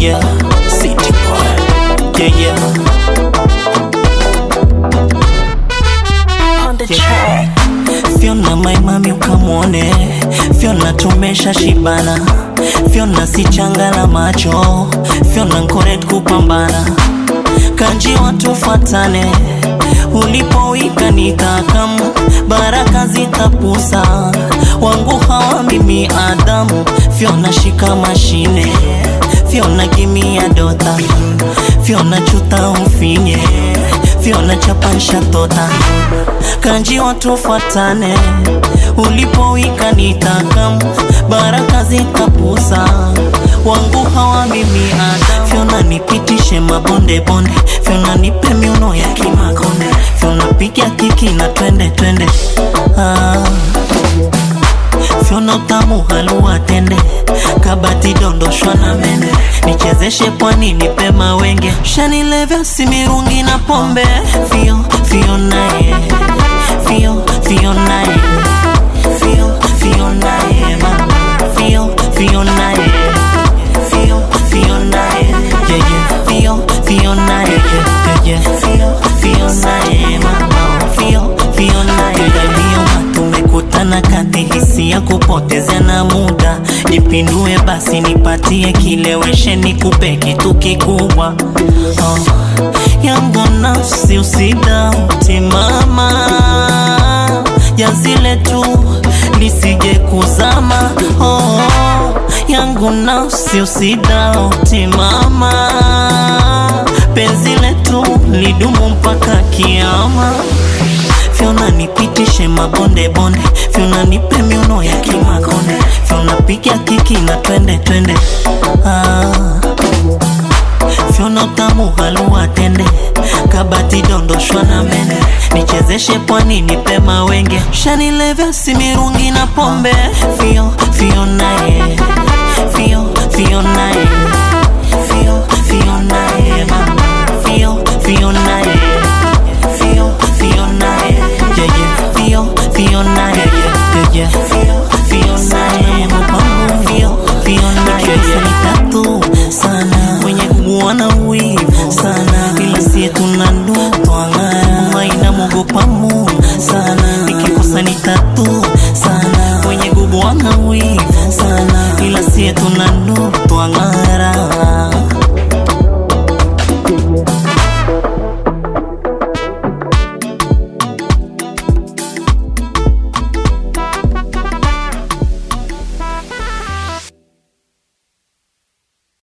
yeah. City boy, yeah, yeah. On the track. Fiona my mami ukamwone, Fiona tumesha shibana, Fiona si changa la macho, Fiona nkoret kupambana. Kanji watu fatane, ulipowika nikakamu, baraka zitapusa, wangu hawa mimi Adamu. Fiona shika mashine, Fiona gimia dota, Fiona chuta ufinye, Fiona chapansha tota. Kanji watu fatane, ulipowika nitakamu, baraka zitapusa, wangu hawa mimi Adamu. Fiona nipitishe mabonde bonde, Fiona nipe miuno ya kimakonde, Fiona pigia kiki na twende twende. Fiona utamu halua tende, kabati dondoshwa na mende, nichezeshe pwani nipe mawenge, shanilevya simirungi na pombe. Fiona ye, Fiona ye, Fiona ye, Fiona ye, Fiona ye, yeah yeah, Fiona ye, yeah yeah, Fiona ye, mama, Fiona ye. Tumekutana kati hisia kupoteza na muda, nipindue basi nipatie kileweshe nikupe kitu kikubwa. Yangu nafsi usidauti mama, ya zile tu lisije kuzama. Yangu nafsi usidauti mama, penzi letu lidumu mpaka kiyama. Fiona nipitishe mabonde bonde, Fiona nipe miuno ya kimakonde, Fiona pigia kiki na twende twende. Fiona utamu halua tende, kabati dondoshwa na mende, nichezeshe pwani nipe mawenge, shanilevya simirungi na pombe. Fiona ye, Fiona ye, Fiona ye, mama, Fiona ye.